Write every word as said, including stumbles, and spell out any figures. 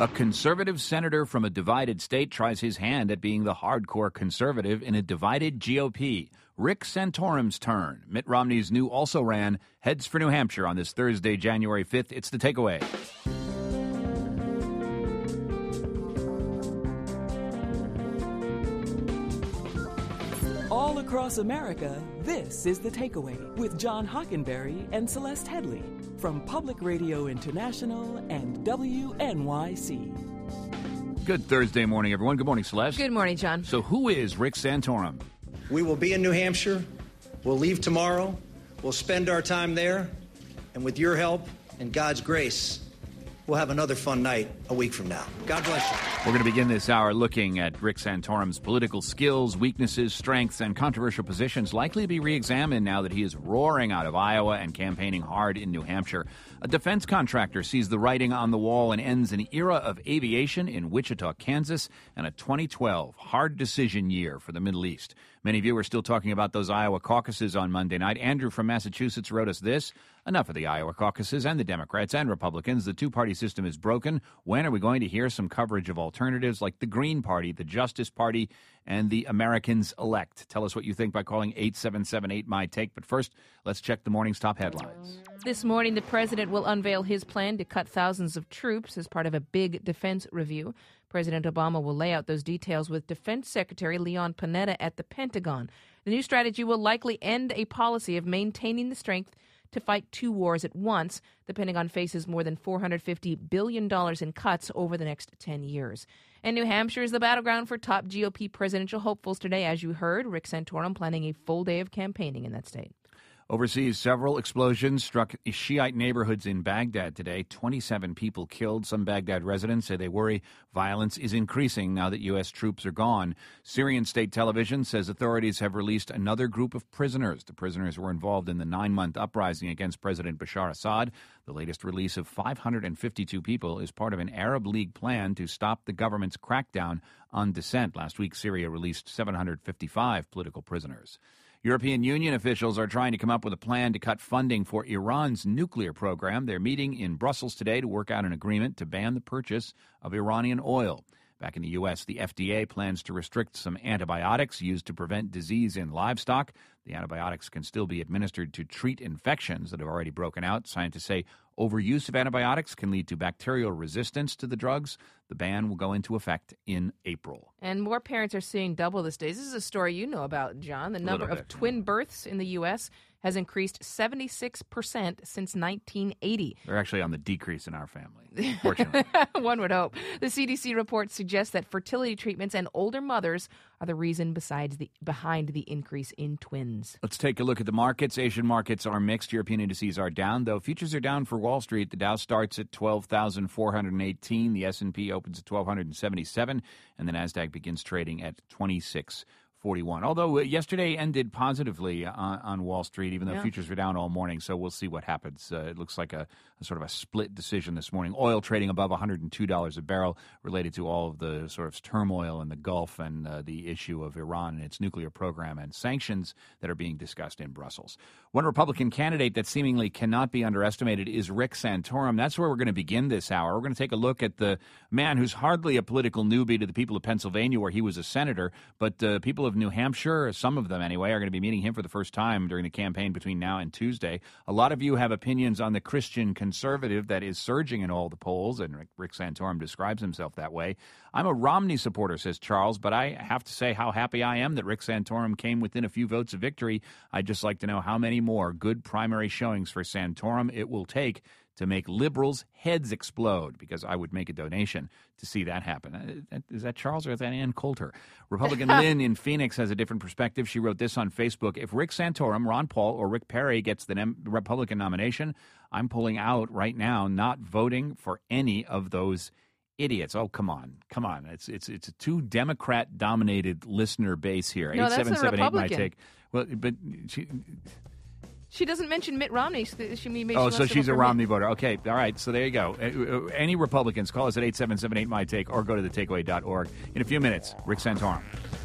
A conservative senator from a divided state tries his hand at being the hardcore conservative in a divided G O P. Rick Santorum's turn. Mitt Romney's new also-ran heads for New Hampshire on this Thursday, January fifth. It's The Takeaway. All across America, this is The Takeaway with John Hockenberry and Celeste Headley from Public Radio International and W N Y C. Good Thursday morning, everyone. Good morning, Celeste. Good morning, John. So who is Rick Santorum? We will be in New Hampshire. We'll leave tomorrow. We'll spend our time there. And with your help and God's grace, we'll have another fun night a week from now. God bless you. We're going to begin this hour looking at Rick Santorum's political skills, weaknesses, strengths, and controversial positions likely to be re-examined now that he is roaring out of Iowa and campaigning hard in New Hampshire. A defense contractor sees the writing on the wall and ends an era of aviation in Wichita, Kansas, and a twenty twelve hard decision year for the Middle East. Many of you are still talking about those Iowa caucuses on Monday night. Andrew from Massachusetts wrote us this. Enough of the Iowa caucuses and the Democrats and Republicans. The two-party system is broken. When are we going to hear some coverage of alternatives like the Green Party, the Justice Party, and the Americans Elect? Tell us what you think by calling eight seven seven eight M Y Take. But first, let's check the morning's top headlines. This morning, the president will unveil his plan to cut thousands of troops as part of a big defense review. President Obama will lay out those details with Defense Secretary Leon Panetta at the Pentagon. The new strategy will likely end a policy of maintaining the strength to fight two wars at once. The Pentagon faces more than four hundred fifty billion dollars in cuts over the next ten years. And New Hampshire is the battleground for top G O P presidential hopefuls today. As you heard, Rick Santorum planning a full day of campaigning in that state. Overseas, several explosions struck Shiite neighborhoods in Baghdad today. twenty-seven people killed. Some Baghdad residents say they worry violence is increasing now that U S troops are gone. Syrian state television says authorities have released another group of prisoners. The prisoners were involved in the nine-month uprising against President Bashar Assad. The latest release of five hundred fifty-two people is part of an Arab League plan to stop the government's crackdown on dissent. Last week, Syria released seven hundred fifty-five political prisoners. European Union officials are trying to come up with a plan to cut funding for Iran's nuclear program. They're meeting in Brussels today to work out an agreement to ban the purchase of Iranian oil. Back in the U S, the F D A plans to restrict some antibiotics used to prevent disease in livestock. The antibiotics can still be administered to treat infections that have already broken out. Scientists say overuse of antibiotics can lead to bacterial resistance to the drugs. The ban will go into effect in April. And more parents are seeing double this days. This is a story you know about, John. The number of twin births in the U S has increased seventy-six percent since nineteen eighty. They're actually on the decrease in our family, fortunately. One would hope. The C D C report suggests that fertility treatments and older mothers are the reason besides the behind the increase in twins. Let's take a look at the markets. Asian markets are mixed. European indices are down, though futures are down for Wall Street. The Dow starts at twelve thousand four hundred eighteen. The S and P opens at twelve seventy-seven, and the Nasdaq begins trading at twenty-six forty-one. Although uh, yesterday ended positively on, on Wall Street, even though yeah. futures were down all morning, so we'll see what happens. Uh, it looks like a, a sort of a split decision this morning. Oil trading above one hundred two dollars a barrel related to all of the sort of turmoil in the Gulf and uh, the issue of Iran and its nuclear program and sanctions that are being discussed in Brussels. One Republican candidate that seemingly cannot be underestimated is Rick Santorum. That's where we're going to begin this hour. We're going to take a look at the man who's hardly a political newbie to the people of Pennsylvania, where he was a senator, but uh, people of New Hampshire, some of them anyway, are going to be meeting him for the first time during the campaign between now and Tuesday. A lot of you have opinions on the Christian conservative that is surging in all the polls, and Rick, Rick Santorum describes himself that way. I'm a Romney supporter, says Charles, but I have to say how happy I am that Rick Santorum came within a few votes of victory. I'd just like to know how many more good primary showings for Santorum it will take to make liberals' heads explode, because I would make a donation to see that happen. Is that Charles or is that Ann Coulter? Republican Lynn in Phoenix has a different perspective. She wrote this on Facebook. If Rick Santorum, Ron Paul, or Rick Perry gets the nem- Republican nomination, I'm pulling out right now, not voting for any of those idiots. Oh, come on. Come on. It's it's it's a too Democrat-dominated listener base here. No, that's a Republican. Might take. Well, but she... She doesn't mention Mitt Romney. She, she may, oh, she so she's a Romney me. voter. Okay, all right. So there you go. Uh, any Republicans, call us at eight seven seven eight M Y Take or go to the takeaway dot org. In a few minutes, Rick Santorum.